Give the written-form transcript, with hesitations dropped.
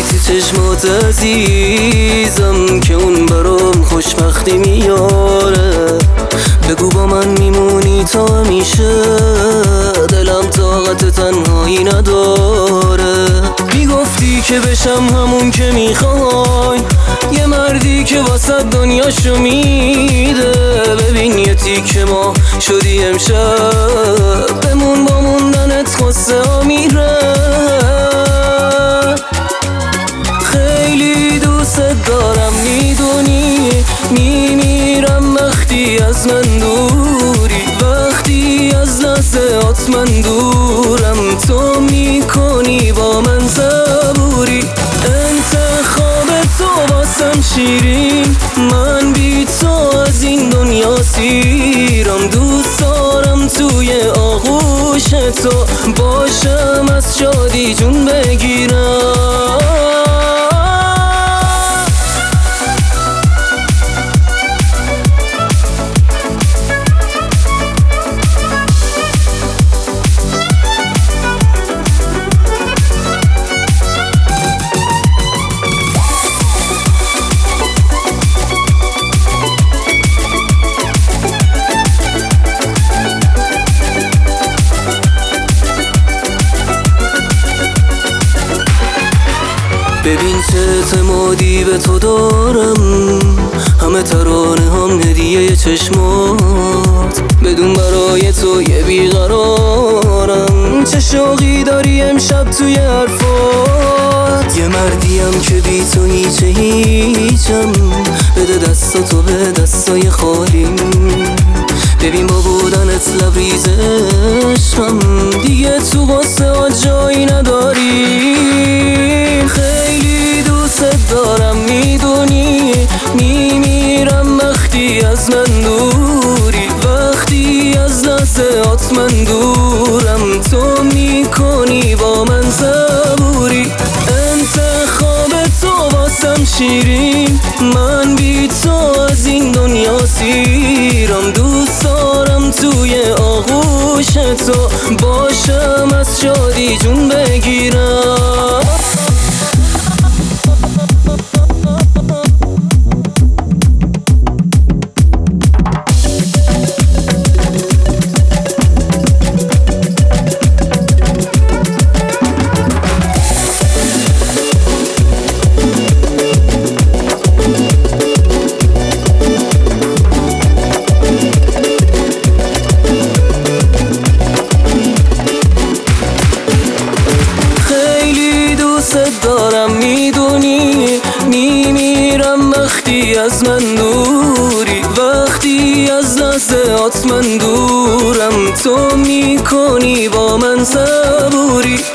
تو چشمات عزیزم که اون برام خوشبختی میاره. بگو با من میمونی تا همیشه، دلم طاقت تنهایی نداره. میگفتی که بشم همون که میخوای، یه مردی که واسه دنیاشو میده. ببین یه تیکه ما شدی امشب، بمون با موندنت خسته ها میره. خیلی دوست دارم میدونی، میمیرم وقتی از من دوری. وقتی از لحظات من دورم، تو میکنی با من صبوری. انتخاب تو واسم شیرین، من بی تو از این دنیا سیرم. دوست دارم توی آغوش تو باشم، از شادی جون بگیرم. ببین چه اعتمادی به تو دارم، همه ترانه هم هدیه چشمات. بدون برای تو یه بیقرارم، چه شوقی داری امشب توی حرفات. یه مردیم که بی تو هیچم، بده دستاتو به دستای خالیم. ببین با بودنت لبریز عشقم، دیگه تو قصه ها جایی نداری. خیلی دوست دارم میدونی، میمیرم وقتی از من دوری. وقتی از لحظات من دورم، تو میکنی با من صبوری. انتخاب تو واسم شیرین، من بی تو از این دنیا سیرم. دوست دارم توی آغوش تو باشم، از شادی جون بگیرم. دارم میدونی، میمیرم وقتی از من دوری. وقتی از لحظات من دورم، تو میکنی با من صبوری.